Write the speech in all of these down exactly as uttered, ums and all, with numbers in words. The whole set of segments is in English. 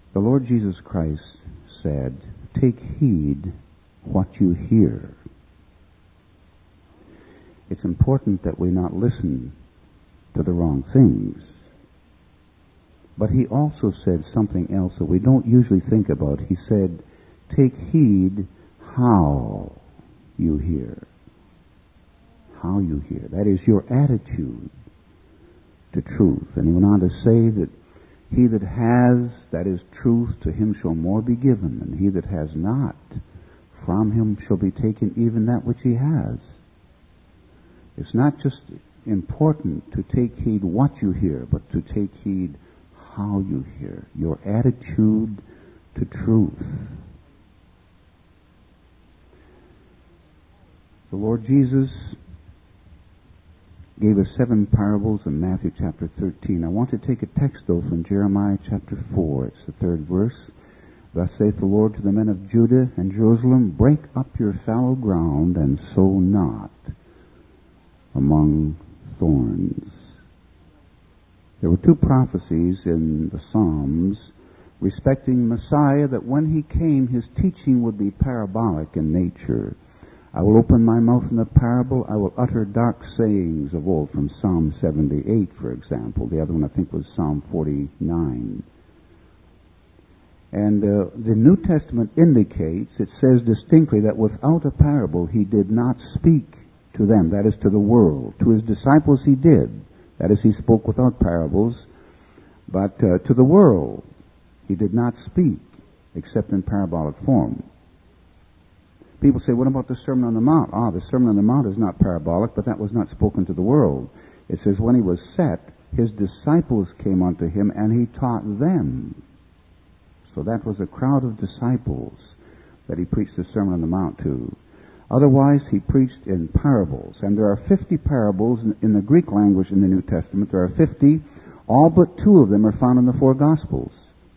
The Lord Jesus Christ said, "Take heed what you hear." It's important that we not listen to the wrong things. But he also said something else that we don't usually think about. He said, "Take heed how you hear." How you hear. That is your attitude to truth. And he went on to say that he that has, that is truth, to him shall more be given, and he that has not, from him shall be taken even that which he has. It's not just important to take heed what you hear, but to take heed how you hear, your attitude to truth. The Lord Jesus gave us seven parables in Matthew chapter thirteen. I want to take a text, though, from Jeremiah chapter four. It's the third verse. "Thus saith the Lord to the men of Judah and Jerusalem, break up your fallow ground, and sow not among thorns." There were two prophecies in the Psalms respecting Messiah, that when he came, his teaching would be parabolic in nature. "I will open my mouth in a parable, I will utter dark sayings of old," from Psalm seventy-eight, for example. The other one, I think, was Psalm forty-nine. And uh, the New Testament indicates, it says distinctly, that without a parable he did not speak to them, that is, to the world. To his disciples he did, that is, he spoke without parables, but uh, to the world he did not speak except in parabolic form. People say, what about the Sermon on the Mount? Ah, the Sermon on the Mount is not parabolic, but that was not spoken to the world. It says, when he was set, his disciples came unto him, and he taught them. So that was a crowd of disciples that he preached the Sermon on the Mount to. Otherwise, he preached in parables. And there are fifty parables in, in the Greek language in the New Testament. There are fifty. All but two of them are found in the four Gospels.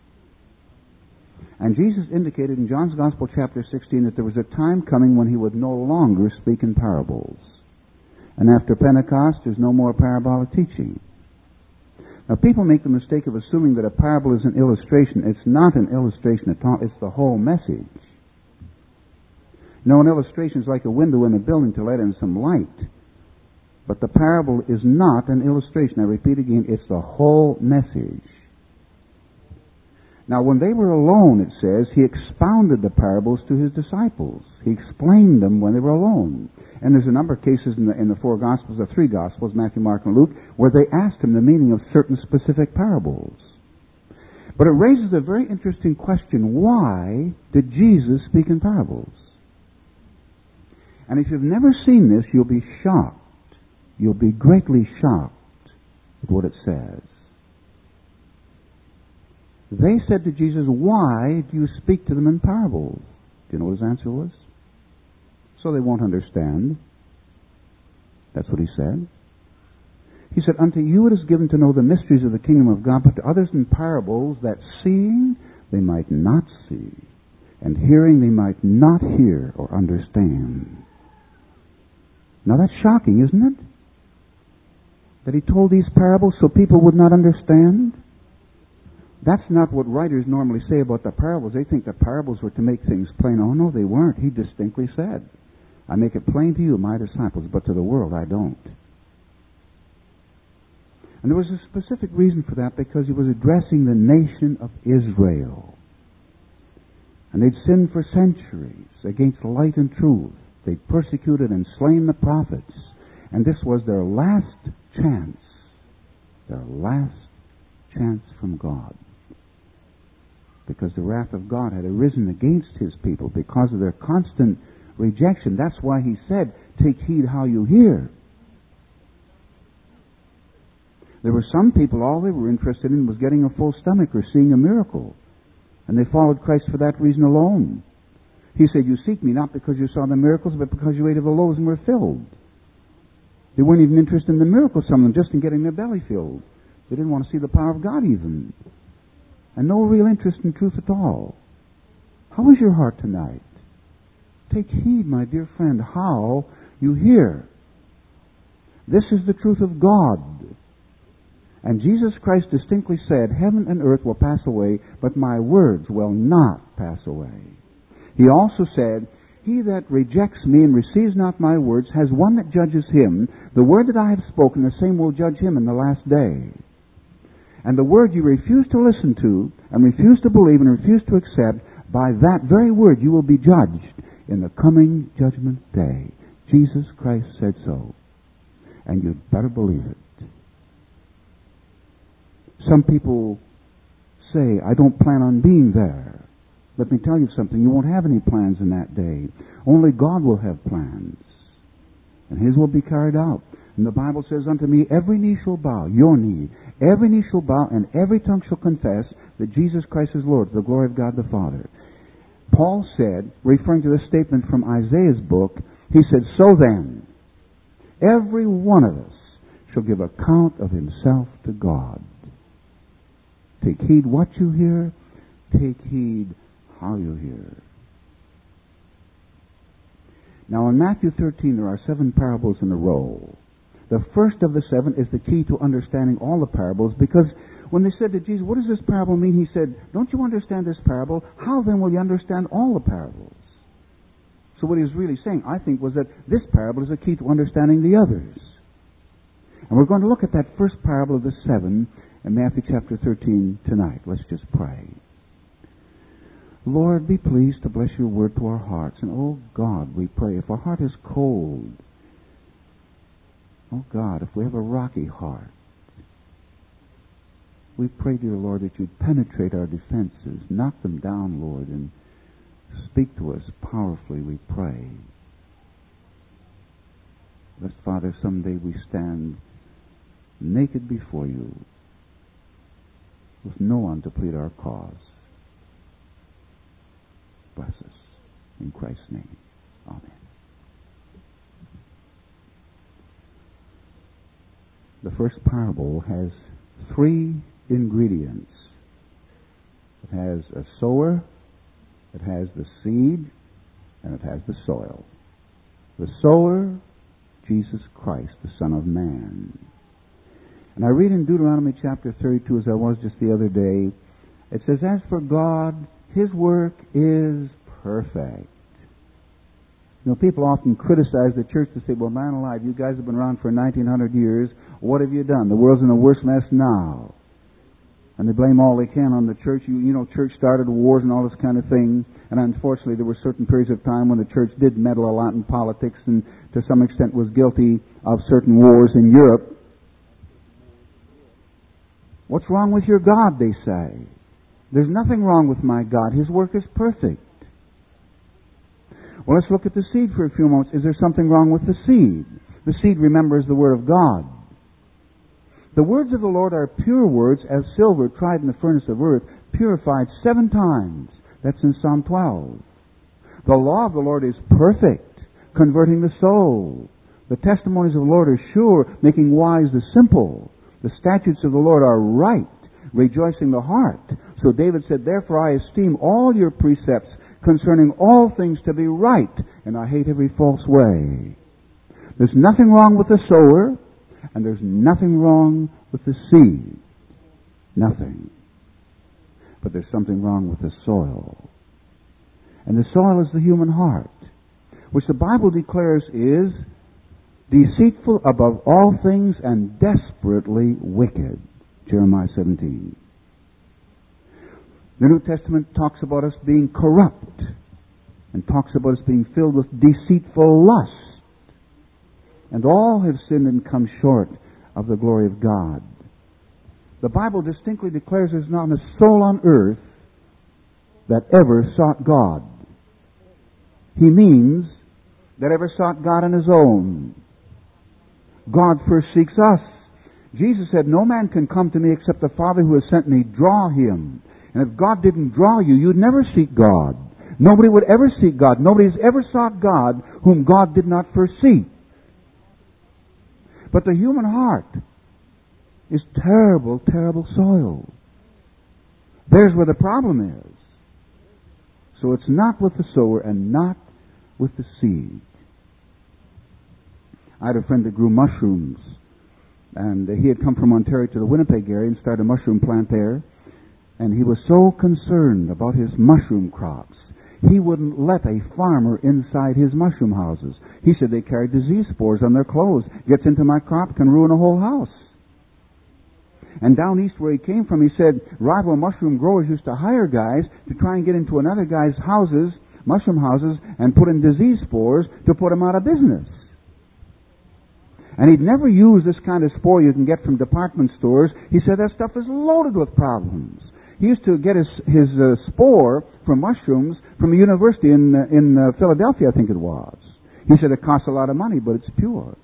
And Jesus indicated in John's Gospel, chapter sixteen, that there was a time coming when he would no longer speak in parables. And after Pentecost, there's no more parabolic teaching. Now, people make the mistake of assuming that a parable is an illustration. It's not an illustration at all. It's the whole message. No, an illustration is like a window in a building to let in some light. But the parable is not an illustration. I repeat again, it's the whole message. Now, when they were alone, it says, he expounded the parables to his disciples. He explained them when they were alone. And there's a number of cases in the, in the four Gospels, or three Gospels, Matthew, Mark, and Luke, where they asked him the meaning of certain specific parables. But it raises a very interesting question. Why did Jesus speak in parables? And if you've never seen this, you'll be shocked. You'll be greatly shocked at what it says. They said to Jesus, "Why do you speak to them in parables?" Do you know what his answer was? "So they won't understand." That's what he said. He said, "Unto you it is given to know the mysteries of the kingdom of God, but to others in parables, that seeing they might not see, and hearing they might not hear or understand." Now that's shocking, isn't it? That he told these parables so people would not understand? That's not what writers normally say about the parables. They think the parables were to make things plain. Oh, no, they weren't. He distinctly said, "I make it plain to you, my disciples, but to the world I don't." And there was a specific reason for that, because he was addressing the nation of Israel. And they'd sinned for centuries against light and truth. They'd persecuted and slain the prophets. And this was their last chance. Their last chance from God. Because the wrath of God had arisen against his people because of their constant rejection. That's why he said, "Take heed how you hear." There were some people, all they were interested in was getting a full stomach or seeing a miracle. And they followed Christ for that reason alone. He said, "You seek me not because you saw the miracles, but because you ate of the loaves and were filled." They weren't even interested in the miracles, some of them, just in getting their belly filled. They didn't want to see the power of God even. And no real interest in truth at all. How is your heart tonight? Take heed, my dear friend, how you hear. This is the truth of God. And Jesus Christ distinctly said, heaven and earth will pass away, but my words will not pass away. He also said, he that rejects me and receives not my words has one that judges him. The word that I have spoken, the same will judge him in the last day. And the word you refuse to listen to, and refuse to believe, and refuse to accept, by that very word you will be judged in the coming judgment day. Jesus Christ said so. And you'd better believe it. Some people say, I don't plan on being there. Let me tell you something. You won't have any plans in that day. Only God will have plans. And His will be carried out. And the Bible says, unto me, every knee shall bow, your knee, every knee shall bow, and every tongue shall confess that Jesus Christ is Lord, to the glory of God the Father. Paul said, referring to this statement from Isaiah's book, he said, so then, every one of us shall give account of himself to God. Take heed what you hear. Take heed how you hear. Now in Matthew thirteen there are seven parables in a row. The first of the seven is the key to understanding all the parables, because when they said to Jesus, what does this parable mean? He said, don't you understand this parable? How then will you understand all the parables? So what he was really saying, I think, was that this parable is a key to understanding the others. And we're going to look at that first parable of the seven in Matthew chapter thirteen tonight. Let's just pray. Lord, be pleased to bless your word to our hearts. And oh God, we pray, if our heart is cold, oh God, if we have a rocky heart, we pray, dear Lord, that you'd penetrate our defenses, knock them down, Lord, and speak to us powerfully, we pray. Lest, Father, someday we stand naked before you with no one to plead our cause. Bless us. In Christ's name. Amen. The first parable has three ingredients. It has a sower, it has the seed, and it has the soil. The sower, Jesus Christ, the Son of Man. And I read in Deuteronomy chapter thirty-two, as I was just the other day, it says, as for God, His work is perfect. You know, people often criticize the church to say, well, man alive, you guys have been around for nineteen hundred years. What have you done? The world's in a worse mess now. And they blame all they can on the church. You, you know, church started wars and all this kind of thing. And unfortunately, there were certain periods of time when the church did meddle a lot in politics and to some extent was guilty of certain wars in Europe. What's wrong with your God, they say. There's nothing wrong with my God. His work is perfect. Well, let's look at the seed for a few moments. Is there something wrong with the seed? The seed, remember, is the Word of God. The words of the Lord are pure words, as silver tried in the furnace of earth, purified seven times. That's in Psalm twelve. The law of the Lord is perfect, converting the soul. The testimonies of the Lord are sure, making wise the simple. The statutes of the Lord are right, rejoicing the heart. So David said, therefore I esteem all your precepts concerning all things to be right, and I hate every false way. There's nothing wrong with the sower, and there's nothing wrong with the seed. Nothing. But there's something wrong with the soil. And the soil is the human heart, which the Bible declares is deceitful above all things and desperately wicked. Jeremiah seventeen. The New Testament talks about us being corrupt and talks about us being filled with deceitful lust. And all have sinned and come short of the glory of God. The Bible distinctly declares there's not a soul on earth that ever sought God. He means that ever sought God on his own. God first seeks us. Jesus said, no man can come to me except the Father who has sent me draw him. And if God didn't draw you, you'd never seek God. Nobody would ever seek God. Nobody has ever sought God whom God did not first seek. But the human heart is terrible, terrible soil. There's where the problem is. So it's not with the sower and not with the seed. I had a friend that grew mushrooms. And he had come from Ontario to the Winnipeg area and started a mushroom plant there. And he was so concerned about his mushroom crops, he wouldn't let a farmer inside his mushroom houses. He said they carry disease spores on their clothes. Gets into my crop, can ruin a whole house. And down east where he came from, he said rival mushroom growers used to hire guys to try and get into another guy's houses, mushroom houses, and put in disease spores to put him out of business. And he'd never use this kind of spore you can get from department stores. He said that stuff is loaded with problems. He used to get his his uh, spore from mushrooms from a university in uh, in uh, Philadelphia, I think it was. He said it costs a lot of money, but it's pure.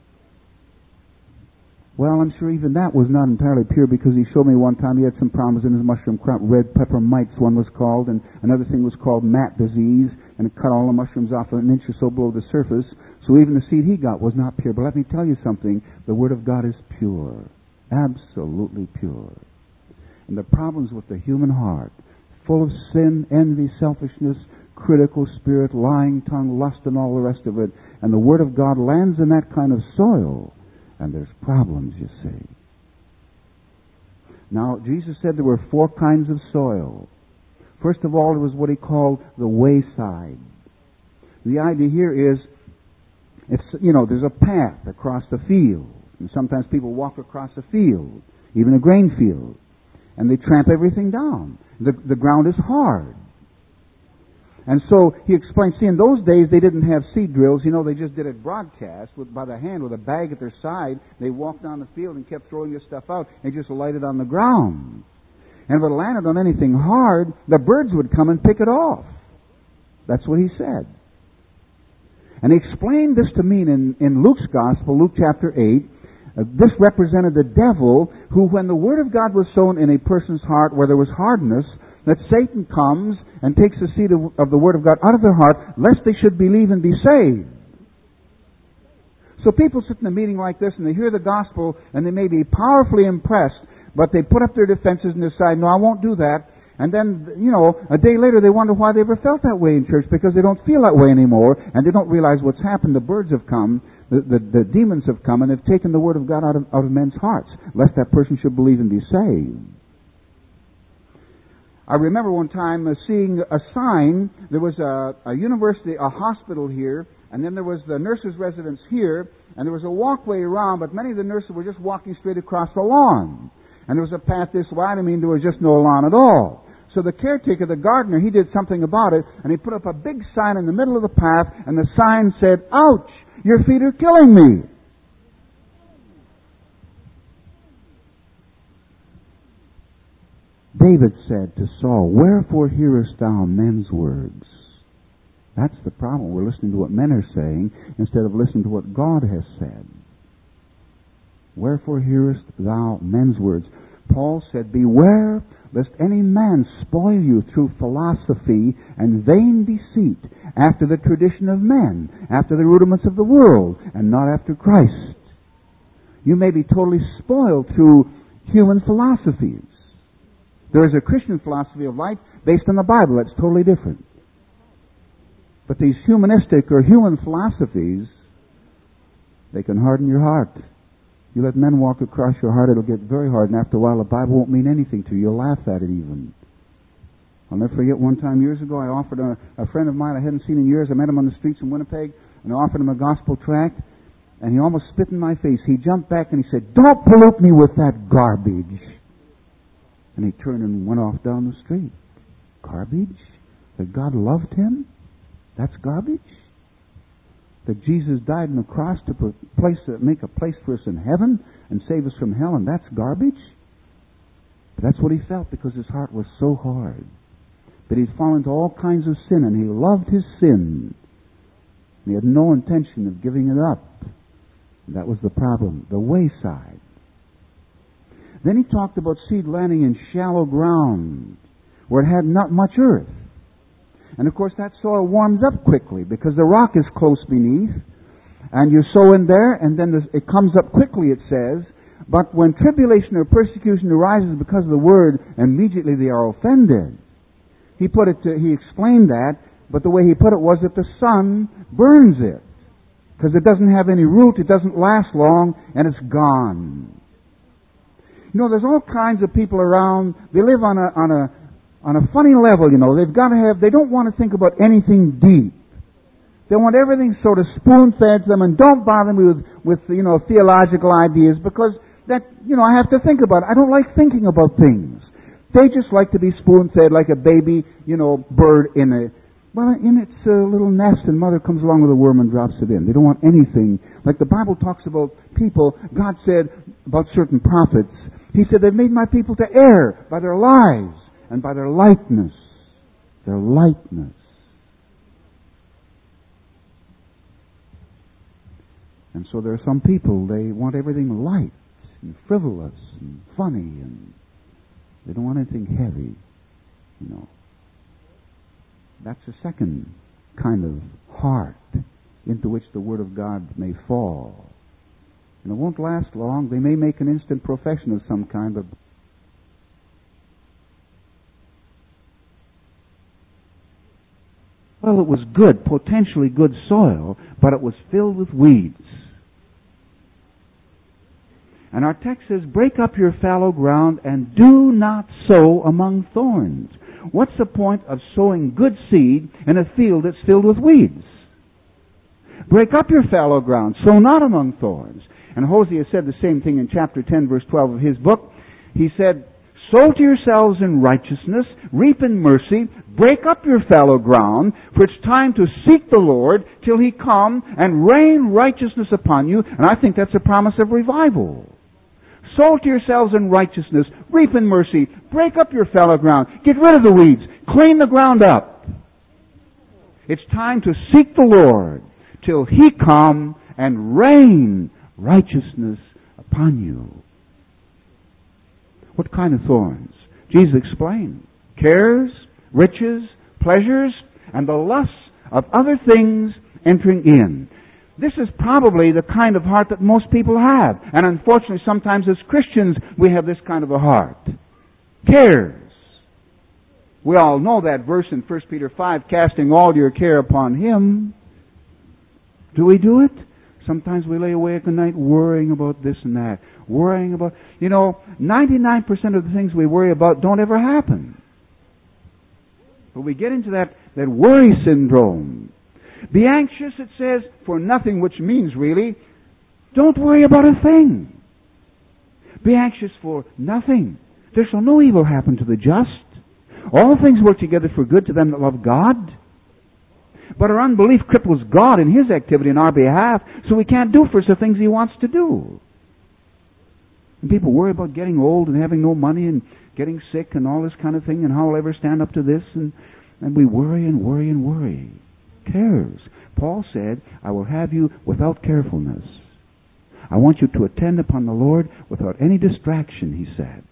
Well, I'm sure even that was not entirely pure, because he showed me one time he had some problems in his mushroom crop. Red pepper mites, one was called, and another thing was called mat disease, and it cut all the mushrooms off an inch or so below the surface. So even the seed he got was not pure. But let me tell you something, the Word of God is pure, absolutely pure. And the problems with the human heart, full of sin, envy, selfishness, critical spirit, lying tongue, lust, and all the rest of it, and the Word of God lands in that kind of soil, and there's problems, you see. Now, Jesus said there were four kinds of soil. First of all, there was what he called the wayside. The idea here is, if, you know, there's a path across the field. And sometimes people walk across a field, even a grain field, and they tramp everything down. The, the ground is hard. And so he explained, see, in those days they didn't have seed drills. You know, they just did it broadcast with, by the hand with a bag at their side. They walked down the field and kept throwing this stuff out. They just light it on the ground. And if it landed on anything hard, the birds would come and pick it off. That's what he said. And he explained this to me in, in Luke's Gospel, Luke chapter eight. Uh, this represented the devil who, when the Word of God was sown in a person's heart where there was hardness, that Satan comes and takes the seed of, of the Word of God out of their heart, lest they should believe and be saved. So people sit in a meeting like this and they hear the gospel and they may be powerfully impressed, but they put up their defenses and decide, no, I won't do that. And then, you know, a day later they wonder why they ever felt that way in church, because they don't feel that way anymore, and they don't realize what's happened. The birds have come, the, the, the demons have come, and they've taken the Word of God out of, out of men's hearts, lest that person should believe and be saved. I remember one time uh, seeing a sign. There was a, a university, a hospital here, and then there was the nurses' residence here, and there was a walkway around, but many of the nurses were just walking straight across the lawn. And there was a path this wide. I mean, there was just no lawn at all. So the caretaker, the gardener, he did something about it, and he put up a big sign in the middle of the path, and the sign said, "Ouch! Your feet are killing me." David said to Saul, "Wherefore hearest thou men's words?" That's the problem. We're listening to what men are saying instead of listening to what God has said. Wherefore hearest thou men's words? Paul said, "Beware lest any man spoil you through philosophy and vain deceit, after the tradition of men, after the rudiments of the world, and not after Christ." You may be totally spoiled through human philosophies. There is a Christian philosophy of life based on the Bible. That's totally different. But these humanistic or human philosophies, they can harden your heart. You let men walk across your heart, it'll get very hard, and after a while the Bible won't mean anything to you. You'll laugh at it even. I'll never forget one time years ago, I offered a, a friend of mine I hadn't seen in years, I met him on the streets in Winnipeg, and I offered him a gospel tract, and he almost spit in my face. He jumped back and he said, "Don't pollute me with that garbage." And he turned and went off down the street. Garbage? That God loved him? That's garbage? That Jesus died on the cross to put place, to make a place for us in heaven and save us from hell, and that's garbage? But that's what he felt, because his heart was so hard. But he'd fallen into all kinds of sin, and he loved his sin. And he had no intention of giving it up. And that was the problem, the wayside. Then he talked about seed landing in shallow ground, where it had not much earth. And of course that soil warms up quickly, because the rock is close beneath. And you sow in there, and then it comes up quickly, it says. But when tribulation or persecution arises because of the word, immediately they are offended. He put it to, he explained that, but the way he put it was that the sun burns it Because it doesn't have any root, it doesn't last long, and it's gone. You know, there's all kinds of people around. They live on a on a on a funny level, you know. They've got to have. They don't want to think about anything deep. They want everything sort of spoon-fed to them, and don't bother me with with you know theological ideas, because that you know I have to think about it. I don't like thinking about things. They just like to be spoon-fed like a baby, you know, bird in a well in its uh, little nest, and mother comes along with a worm and drops it in. They don't want anything like the Bible talks about people. God said about certain prophets. He said, they've made my people to err by their lies and by their lightness. Their lightness. And so there are some people, they want everything light and frivolous and funny, and they don't want anything heavy, you know. That's the second kind of heart into which the Word of God may fall. And it won't last long. They may make an instant profession of some kind, but well, it was good, potentially good soil, but it was filled with weeds. And our text says, break up your fallow ground and do not sow among thorns. What's the point of sowing good seed in a field that's filled with weeds? Break up your fallow ground, sow not among thorns. And Hosea said the same thing in chapter ten, verse twelve of his book. He said, sow to yourselves in righteousness, reap in mercy, break up your fallow ground, for it's time to seek the Lord till He come and rain righteousness upon you. And I think that's a promise of revival. Sow to yourselves in righteousness, reap in mercy, break up your fallow ground, get rid of the weeds, clean the ground up. It's time to seek the Lord till He come and rain righteousness upon you. What kind of thorns? Jesus explained. Cares, riches, pleasures, and the lusts of other things entering in. This is probably the kind of heart that most people have. And unfortunately, sometimes as Christians, we have this kind of a heart. Cares. We all know that verse in First Peter five, casting all your care upon Him. Do we do it? Sometimes we lay awake at night worrying about this and that. Worrying about... You know, ninety-nine percent of the things we worry about don't ever happen. But we get into that, that worry syndrome. Be anxious, it says, for nothing, which means really, don't worry about a thing. Be anxious for nothing. There shall no evil happen to the just. All things work together for good to them that love God. But our unbelief cripples God in His activity on our behalf, so we can't do for us the things He wants to do. And people worry about getting old and having no money and getting sick and all this kind of thing, and how I'll ever stand up to this, and, and we worry and worry and worry. Cares. Paul said, I will have you without carefulness. I want you to attend upon the Lord without any distraction, he said.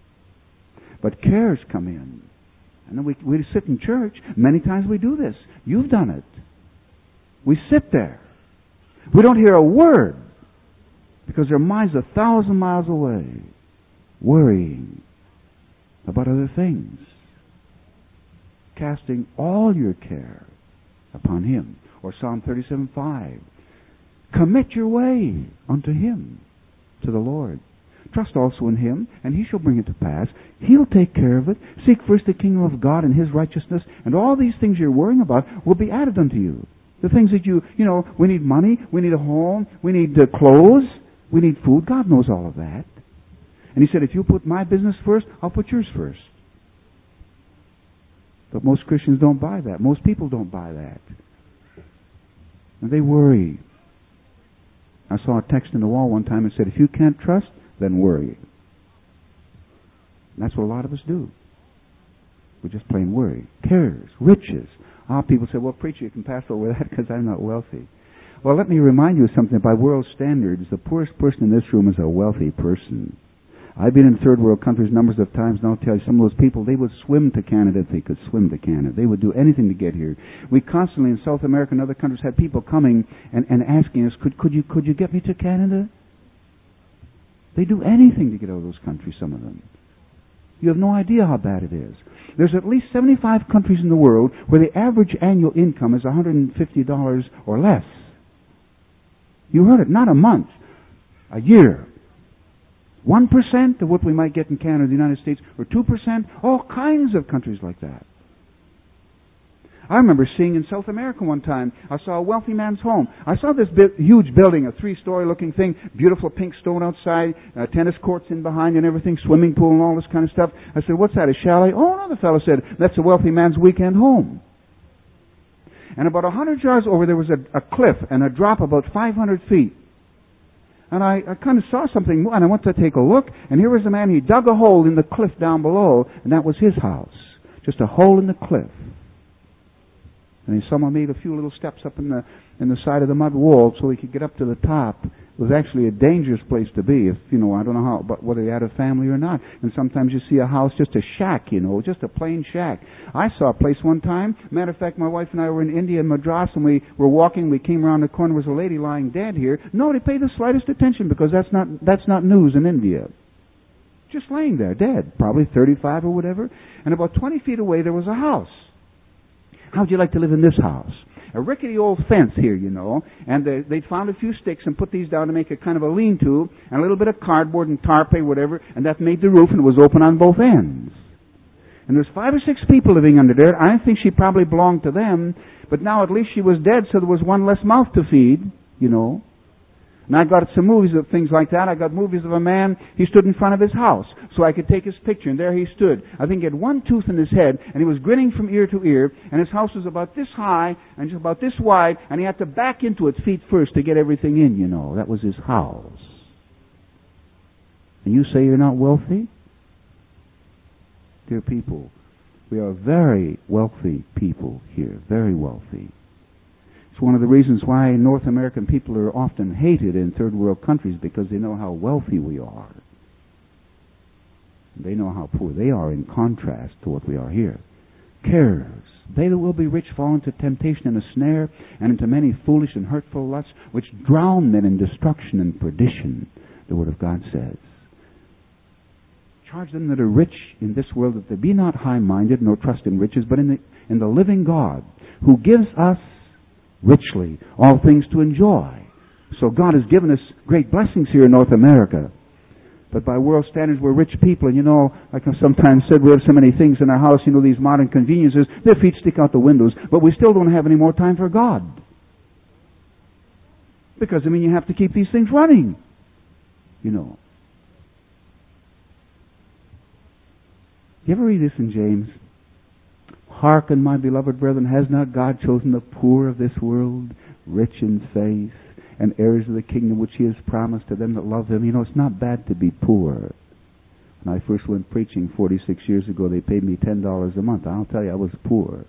But cares come in. And then we, we sit in church. Many times we do this. You've done it. We sit there. We don't hear a word because their mind's a thousand miles away, worrying about other things. Casting all your care upon Him. Or Psalm thirty-seven five. Commit your way unto Him, to the Lord. Trust also in Him, and He shall bring it to pass. He'll take care of it. Seek first the kingdom of God and His righteousness, and all these things you're worrying about will be added unto you. The things that you, you know, we need money, we need a home, we need uh, clothes, we need food. God knows all of that. And He said, if you put my business first, I'll put yours first. But most Christians don't buy that. Most people don't buy that. And they worry. I saw a text in the wall one time that said, if you can't trust, then worry. And that's what a lot of us do. We just plain worry. Cares, riches. Ah, people say, well, preacher, you can pass over that because I'm not wealthy. Well, let me remind you of something. By world standards, the poorest person in this room is a wealthy person. I've been in third world countries numbers of times, and I'll tell you, some of those people, they would swim to Canada if they could swim to Canada. They would do anything to get here. We constantly, in South America and other countries, had people coming and, and asking us, could, could you could you get me to Canada? They do anything to get out of those countries, some of them. You have no idea how bad it is. There's at least seventy-five countries in the world where the average annual income is one hundred fifty dollars or less. You heard it, not a month, a year. One percent of what we might get in Canada, the United States, or two percent, all kinds of countries like that. I remember seeing in South America one time, I saw a wealthy man's home. I saw this big, huge building, a three-story looking thing, beautiful pink stone outside, uh, tennis courts in behind and everything, swimming pool and all this kind of stuff. I said, what's that, a chalet? Oh, no, the fellow said, that's a wealthy man's weekend home. And about a hundred yards over, there was a, a cliff and a drop about five hundred feet. And I, I kind of saw something, and I went to take a look, and here was a man, he dug a hole in the cliff down below, and that was his house. Just a hole in the cliff. And someone made a few little steps up in the in the side of the mud wall so he could get up to the top. It was actually a dangerous place to be. If you know, I don't know how, but whether he had a family or not. And sometimes you see a house, just a shack, you know, just a plain shack. I saw a place one time. Matter of fact, my wife and I were in India in Madras, and we were walking. We came around the corner. There was a lady lying dead here. Nobody paid the slightest attention because that's not that's not news in India. Just laying there, dead, probably thirty-five or whatever. And about twenty feet away, there was a house. How would you like to live in this house? A rickety old fence here, you know, and they, they found a few sticks and put these down to make a kind of a lean-to, and a little bit of cardboard and tarp or whatever, and that made the roof, and it was open on both ends. And there's five or six people living under there. I think she probably belonged to them, but now at least she was dead, so there was one less mouth to feed, you know. And I got some movies of things like that. I got movies of a man, he stood in front of his house so I could take his picture, and there he stood. I think he had one tooth in his head, and he was grinning from ear to ear, and his house was about this high and just about this wide, and he had to back into it feet first to get everything in, you know. That was his house. And you say you're not wealthy? Dear people, we are very wealthy people here, very wealthy. It's one of the reasons why North American people are often hated in third world countries, because they know how wealthy we are. They know how poor they are in contrast to what we are here. Cares. They that will be rich fall into temptation and a snare, and into many foolish and hurtful lusts, which drown men in destruction and perdition, the Word of God says. Charge them that are rich in this world that they be not high-minded, nor trust in riches, but in the, in the living God, who gives us richly all things to enjoy. So God has given us great blessings here in North America. But by world standards, we're rich people. And you know, like I've sometimes said, we have so many things in our house, you know, these modern conveniences, their feet stick out the windows, but we still don't have any more time for God. Because, I mean, you have to keep these things running, you know. You ever read this in James? Hearken, my beloved brethren, has not God chosen the poor of this world, rich in faith, and heirs of the kingdom which He has promised to them that love Him? You know, it's not bad to be poor. When I first went preaching forty-six years ago, they paid me ten dollars a month. I'll tell you, I was poor.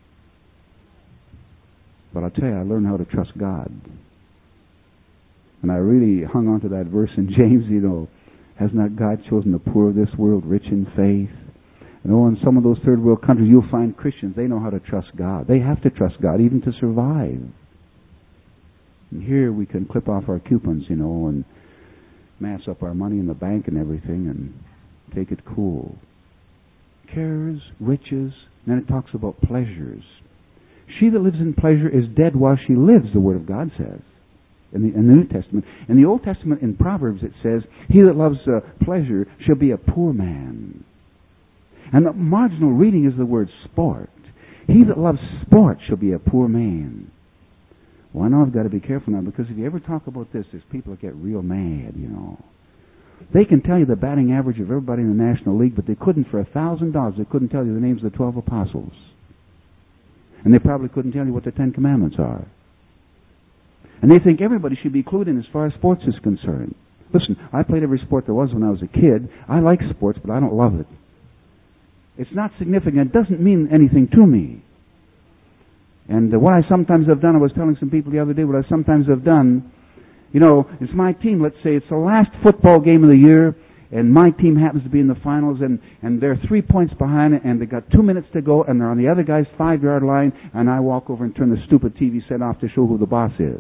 But I'll tell you, I learned how to trust God. And I really hung on to that verse in James, you know, has not God chosen the poor of this world, rich in faith? You know, in some of those third world countries, you'll find Christians, they know how to trust God. They have to trust God even to survive. And here we can clip off our coupons, you know, and mass up our money in the bank and everything and take it cool. Cares, riches, and then it talks about pleasures. She that lives in pleasure is dead while she lives, the Word of God says. In the, in the New Testament. In the Old Testament, in Proverbs, it says, he that loves uh, pleasure shall be a poor man. And the marginal reading is the word sport. He that loves sport shall be a poor man. Well, I know I've got to be careful now, because if you ever talk about this, there's people that get real mad, you know. They can tell you the batting average of everybody in the National League, but they couldn't for a thousand dollars. They couldn't tell you the names of the twelve apostles. And they probably couldn't tell you what the Ten Commandments are. And they think everybody should be clued in as far as sports is concerned. Listen, I played every sport there was when I was a kid. I like sports, but I don't love it. It's not significant. It doesn't mean anything to me. And uh, what I sometimes have done, I was telling some people the other day, what I sometimes have done, you know, it's my team, let's say it's the last football game of the year, and my team happens to be in the finals, and, and they're three points behind it, and they got two minutes to go, and they're on the other guy's five-yard line, and I walk over and turn the stupid T V set off to show who the boss is.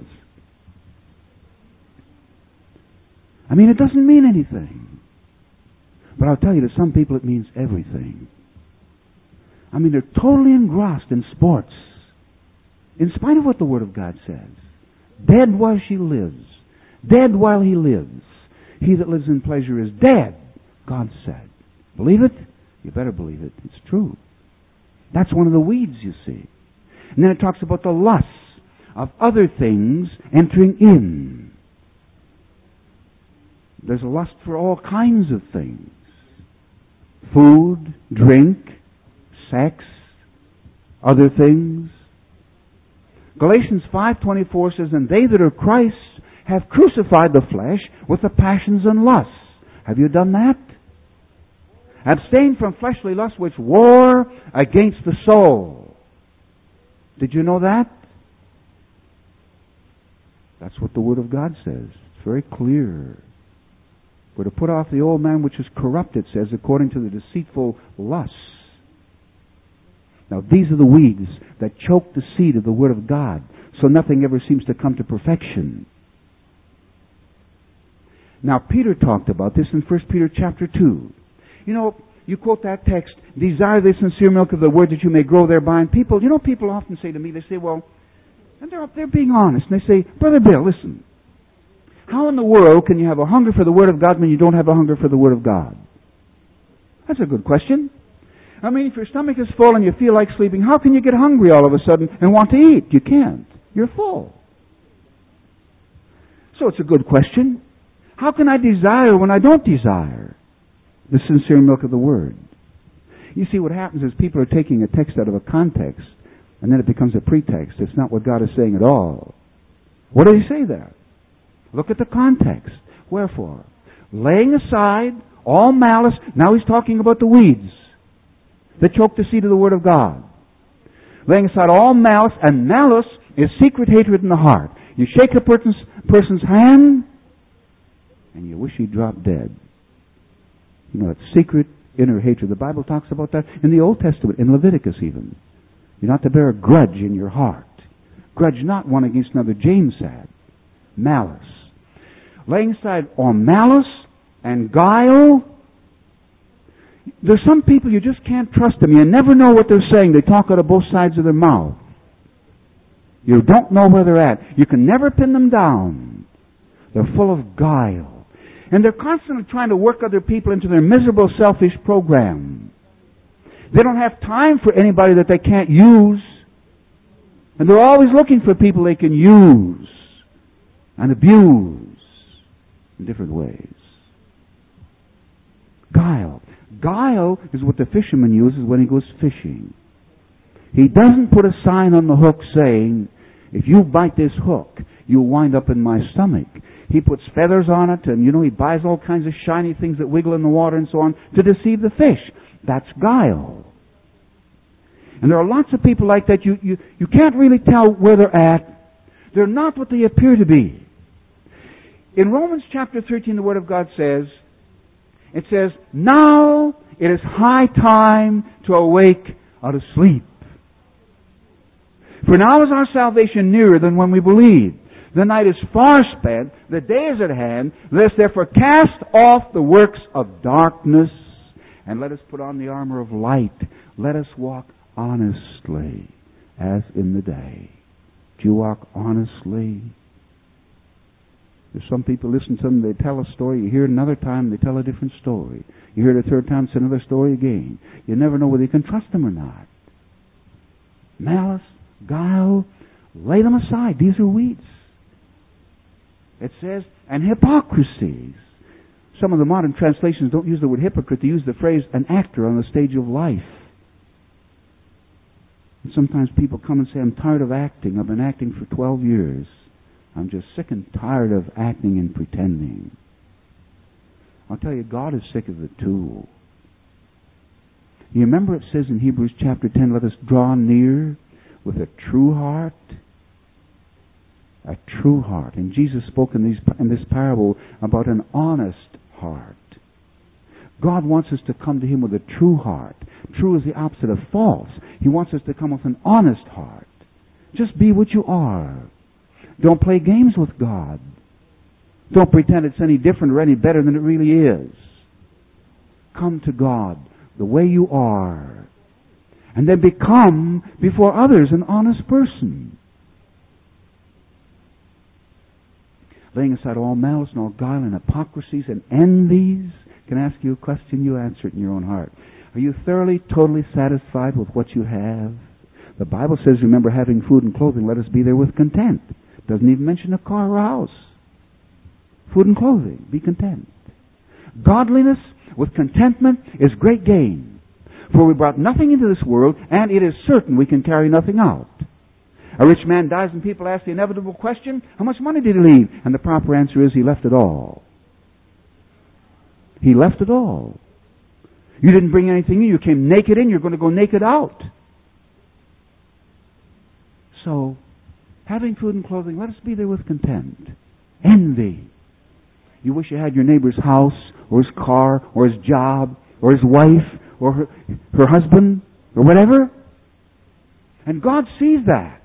I mean, it doesn't mean anything. But I'll tell you, to some people it means everything. I mean, they're totally engrossed in sports, in spite of what the Word of God says. Dead while she lives. Dead while he lives. He that lives in pleasure is dead, God said. Believe it? You better believe it. It's true. That's one of the weeds, you see. And then it talks about the lusts of other things entering in. There's a lust for all kinds of things. Food, drink, sex, other things. Galatians five twenty-four says, and they that are Christ have crucified the flesh with the passions and lusts. Have you done that? Abstain from fleshly lusts which war against the soul. Did you know that? That's what the Word of God says. It's very clear. We're to put off the old man which is corrupt, it says, according to the deceitful lusts. Now, these are the weeds that choke the seed of the Word of God, so nothing ever seems to come to perfection. Now, Peter talked about this in First Peter chapter two. You know, you quote that text, desire the sincere milk of the Word that you may grow thereby. And people, you know, people often say to me, they say, well, and they're, they're being honest, and they say, Brother Bill, listen, how in the world can you have a hunger for the Word of God when you don't have a hunger for the Word of God? That's a good question. I mean, if your stomach is full and you feel like sleeping, how can you get hungry all of a sudden and want to eat? You can't. You're full. So it's a good question. How can I desire when I don't desire the sincere milk of the Word? You see, what happens is people are taking a text out of a context, and then it becomes a pretext. It's not what God is saying at all. What did He say there? Look at the context. Wherefore, laying aside all malice, now He's talking about the weeds that choke the seed of the Word of God. Laying aside all malice, and malice is secret hatred in the heart. You shake a person's, person's hand, and you wish he'd drop dead. You know, it's secret inner hatred. The Bible talks about that in the Old Testament, in Leviticus even. You're not to bear a grudge in your heart. Grudge not one against another, James said. Malice. Laying aside all malice and guile. There's some people you just can't trust them. You never know what they're saying. They talk out of both sides of their mouth. You don't know where they're at. You can never pin them down. They're full of guile. And they're constantly trying to work other people into their miserable, selfish program. They don't have time for anybody that they can't use. And they're always looking for people they can use and abuse in different ways. Guile. Guile is what the fisherman uses when he goes fishing. He doesn't put a sign on the hook saying, if you bite this hook, you'll wind up in my stomach. He puts feathers on it, and, you know, he buys all kinds of shiny things that wiggle in the water and so on to deceive the fish. That's guile. And there are lots of people like that. You, you, you can't really tell where they're at. They're not what they appear to be. In Romans chapter thirteen, the Word of God says, it says, now it is high time to awake out of sleep. For now is our salvation nearer than when we believed. The night is far spent, the day is at hand. Let us therefore cast off the works of darkness, and let us put on the armor of light. Let us walk honestly, as in the day. Do you walk honestly? There's some people listen to them, they tell a story, you hear it another time, they tell a different story. You hear it a third time, it's another story again. You never know whether you can trust them or not. Malice, guile, lay them aside. These are weeds. It says, and hypocrisies. Some of the modern translations don't use the word hypocrite. They use the phrase, an actor on the stage of life. And sometimes people come and say, I'm tired of acting. I've been acting for twelve years. I'm just sick and tired of acting and pretending. I'll tell you, God is sick of it too. You remember it says in Hebrews chapter ten, let us draw near with a true heart. A true heart. And Jesus spoke in, these, in this parable about an honest heart. God wants us to come to Him with a true heart. True is the opposite of false. He wants us to come with an honest heart. Just be what you are. Don't play games with God. Don't pretend it's any different or any better than it really is. Come to God the way you are. And then become, before others, an honest person. laying aside all malice and all guile and hypocrisies and envies. Can I ask you a question? You answer it in your own heart. Are you thoroughly, totally satisfied with what you have? The Bible says, remember, having food and clothing, let us be there with content. It doesn't even mention a car or a house. Food and clothing, be content. Godliness with contentment is great gain. For we brought nothing into this world, and it is certain we can carry nothing out. A rich man dies and people ask the inevitable question, how much money did he leave? And the proper answer is, he left it all. He left it all. You didn't bring anything in. You came naked in. You're going to go naked out. So, having food and clothing, let us be there with content. Envy. You wish you had your neighbor's house, or his car, or his job, or his wife, or her, her husband, or whatever. And God sees that.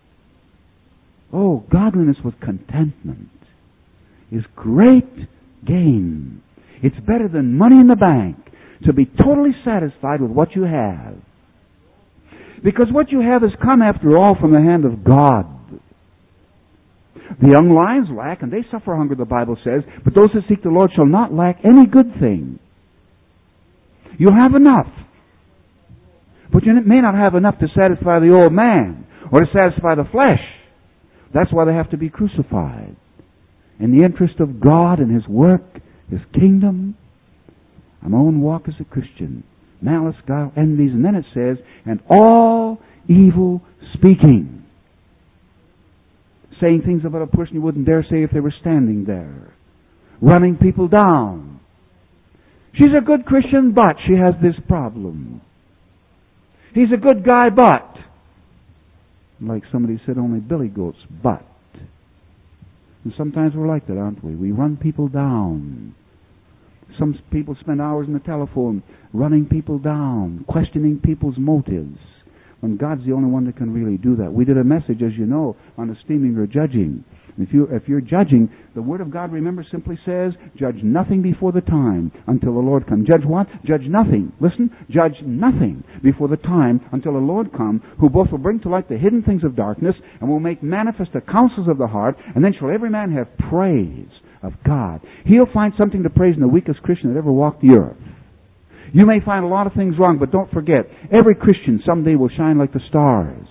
Oh, godliness with contentment is great gain. It's better than money in the bank to be totally satisfied with what you have. Because what you have has come, after all, from the hand of God. The young lions lack, and they suffer hunger, the Bible says, but those that seek the Lord shall not lack any good thing. You'll have enough. But you may not have enough to satisfy the old man, or to satisfy the flesh. That's why they have to be crucified. In the interest of God and His work, His kingdom, my own walk as a Christian. Malice, guile, envies, and then it says, and all evil speaking. Saying things about a person you wouldn't dare say if they were standing there. Running people down. She's a good Christian, but she has this problem. He's a good guy, but. Like somebody said, only billy goats, but. And sometimes we're like that, aren't we? We run people down. Some people spend hours on the telephone running people down, questioning people's motives, when God's the only one that can really do that. We did a message, as you know, on esteeming or judging. If, you, if you're judging, the Word of God, remember, simply says, judge nothing before the time until the Lord come. Judge what? Judge nothing. Listen, judge nothing before the time until the Lord come, who both will bring to light the hidden things of darkness and will make manifest the counsels of the heart, and then shall every man have praise of God. He'll find something to praise in the weakest Christian that ever walked the earth. You may find a lot of things wrong, but don't forget, every Christian someday will shine like the stars.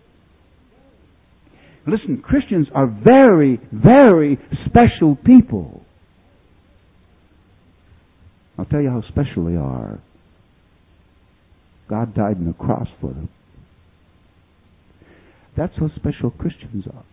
Listen, Christians are very, very special people. I'll tell you how special they are. God died on the cross for them. That's how special Christians are.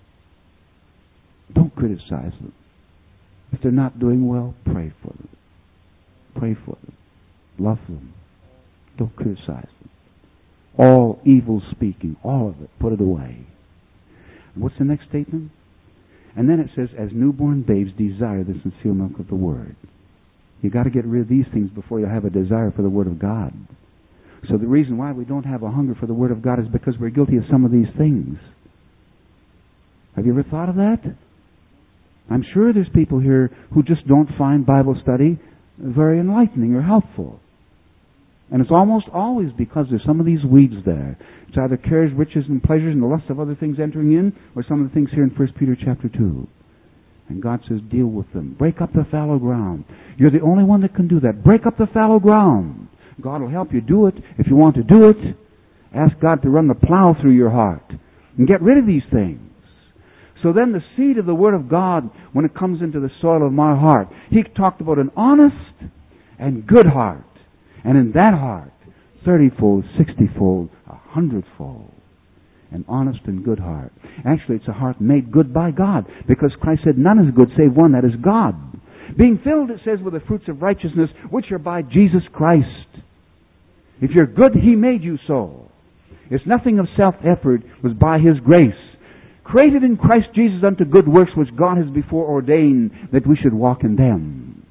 Don't criticize them. If they're not doing well, pray for them. Pray for them. Love them. Don't criticize them. All evil speaking, all of it, put it away. What's the next statement? And then it says, as newborn babes desire the sincere milk of the Word. You've got to get rid of these things before you have a desire for the Word of God. So the reason why we don't have a hunger for the Word of God is because we're guilty of some of these things. Have you ever thought of that? I'm sure there's people here who just don't find Bible study very enlightening or helpful. And it's almost always because there's some of these weeds there. It's either cares, riches, and pleasures, and the lust of other things entering in, or some of the things here in First Peter chapter two. And God says, deal with them. Break up the fallow ground. You're the only one that can do that. Break up the fallow ground. God will help you do it. If you want to do it, ask God to run the plow through your heart and get rid of these things. So then the seed of the Word of God, when it comes into the soil of my heart, He talked about an honest and good heart. And in that heart, thirty-fold, sixty-fold, a hundredfold. An honest and good heart. Actually, it's a heart made good by God. Because Christ said, none is good save one, that is God. Being filled, it says, with the fruits of righteousness, which are by Jesus Christ. If you're good, He made you so. It's nothing of self-effort. It was by His grace. Created in Christ Jesus unto good works, which God has before ordained that we should walk in them.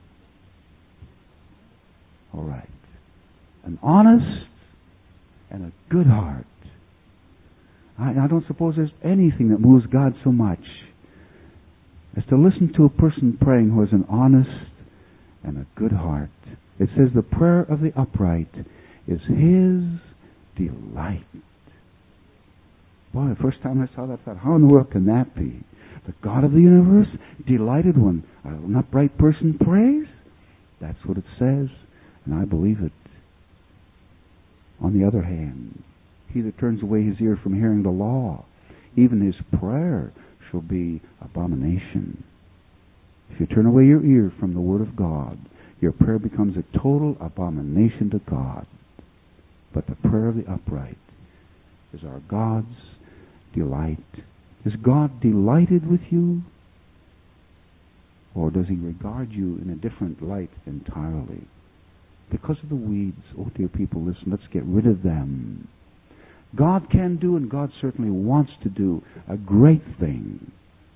All right. An honest and a good heart. I, I don't suppose there's anything that moves God so much as to listen to a person praying who has an honest and a good heart. It says the prayer of the upright is His delight. Boy, the first time I saw that, I thought, how in the world can that be? The God of the universe delighted when an upright person prays? That's what it says, and I believe it. On the other hand, he that turns away his ear from hearing the law, even his prayer shall be abomination. If you turn away your ear from the Word of God, your prayer becomes a total abomination to God. But the prayer of the upright is our God's delight. Is God delighted with you? Or does he regard you in a different light entirely? Because of the weeds, oh dear people, listen, let's get rid of them. God can do, and God certainly wants to do, a great thing.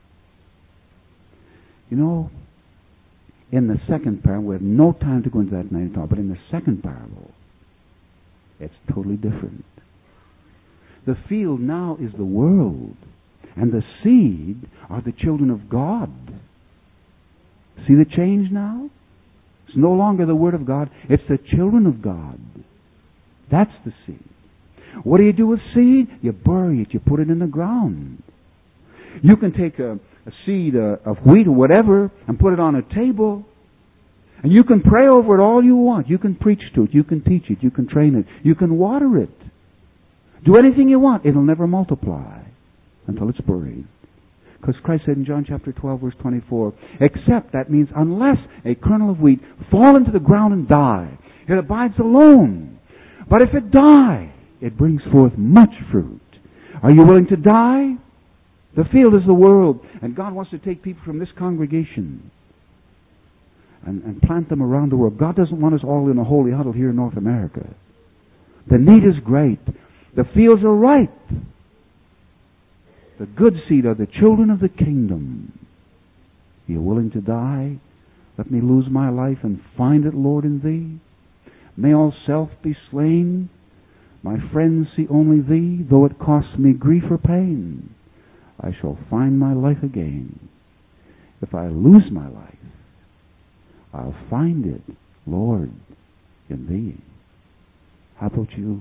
You know, in the second parable, we have no time to go into that tonight at all, but in the second parable, it's totally different. The field now is the world, and the seed are the children of God. See the change now? It's no longer the Word of God, it's the children of God. That's the seed. What do you do with seed? You bury it, you put it in the ground. You can take a, a seed uh, of wheat or whatever and put it on a table, and you can pray over it all you want. You can preach to it, you can teach it, you can train it, you can water it. Do anything you want. It'll never multiply until it's buried. Because Christ said in John chapter twelve, verse twenty-four, except, that means unless a kernel of wheat fall into the ground and die, it abides alone. But if it die, it brings forth much fruit. Are you willing to die? The field is the world, and God wants to take people from this congregation and, and plant them around the world. God doesn't want us all in a holy huddle here in North America. The need is great. The fields are ripe. The good seed are the children of the kingdom. Are you willing to die? Let me lose my life and find it, Lord, in Thee. May all self be slain. My friends see only Thee, though it costs me grief or pain. I shall find my life again. If I lose my life, I'll find it, Lord, in Thee. How about you?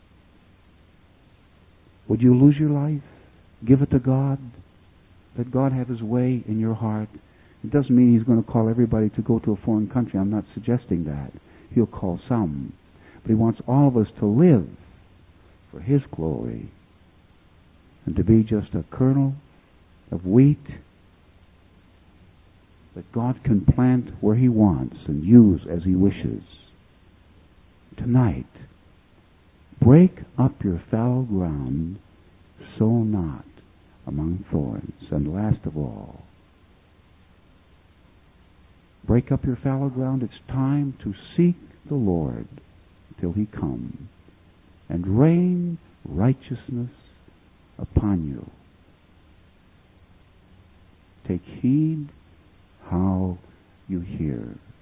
Would you lose your life? Give it to God. Let God have His way in your heart. It doesn't mean He's going to call everybody to go to a foreign country. I'm not suggesting that. He'll call some. But He wants all of us to live for His glory and to be just a kernel of wheat that God can plant where He wants and use as He wishes. Tonight, break up your fallow ground, sow not among thorns. And last of all, break up your fallow ground. It's time to seek the Lord till He come and rain righteousness upon you. Take heed how you hear.